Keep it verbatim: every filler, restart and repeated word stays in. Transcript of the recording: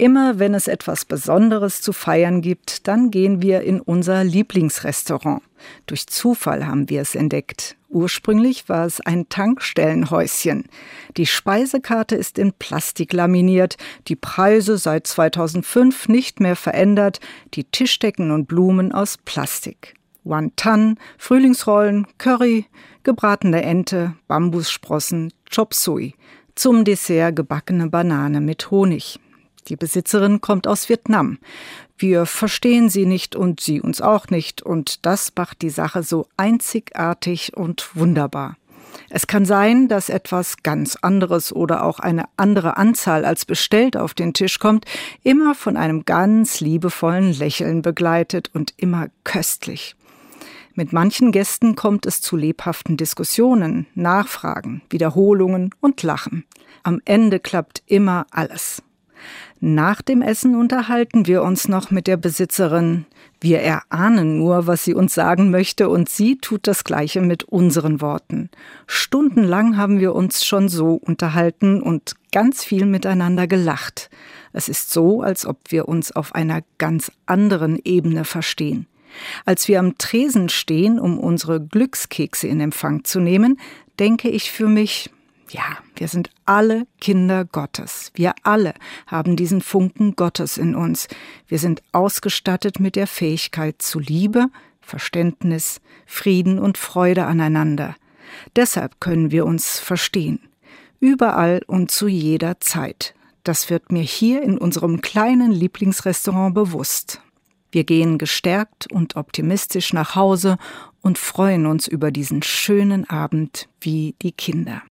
Immer wenn es etwas Besonderes zu feiern gibt, dann gehen wir in unser Lieblingsrestaurant. Durch Zufall haben wir es entdeckt. Ursprünglich war es ein Tankstellenhäuschen. Die Speisekarte ist in Plastik laminiert, die Preise seit zweitausendfünf nicht mehr verändert, die Tischdecken und Blumen aus Plastik. Wonton, Frühlingsrollen, Curry, gebratene Ente, Bambussprossen, Chop Suey. Zum Dessert gebackene Banane mit Honig. Die Besitzerin kommt aus Vietnam. Wir verstehen sie nicht und sie uns auch nicht. Und das macht die Sache so einzigartig und wunderbar. Es kann sein, dass etwas ganz anderes oder auch eine andere Anzahl als bestellt auf den Tisch kommt, immer von einem ganz liebevollen Lächeln begleitet und immer köstlich. Mit manchen Gästen kommt es zu lebhaften Diskussionen, Nachfragen, Wiederholungen und Lachen. Am Ende klappt immer alles. Nach dem Essen unterhalten wir uns noch mit der Besitzerin. Wir erahnen nur, was sie uns sagen möchte, und sie tut das Gleiche mit unseren Worten. Stundenlang haben wir uns schon so unterhalten und ganz viel miteinander gelacht. Es ist so, als ob wir uns auf einer ganz anderen Ebene verstehen. Als wir am Tresen stehen, um unsere Glückskekse in Empfang zu nehmen, denke ich für mich: Ja, wir sind alle Kinder Gottes. Wir alle haben diesen Funken Gottes in uns. Wir sind ausgestattet mit der Fähigkeit zu Liebe, Verständnis, Frieden und Freude aneinander. Deshalb können wir uns verstehen. Überall und zu jeder Zeit. Das wird mir hier in unserem kleinen Lieblingsrestaurant bewusst. Wir gehen gestärkt und optimistisch nach Hause und freuen uns über diesen schönen Abend wie die Kinder.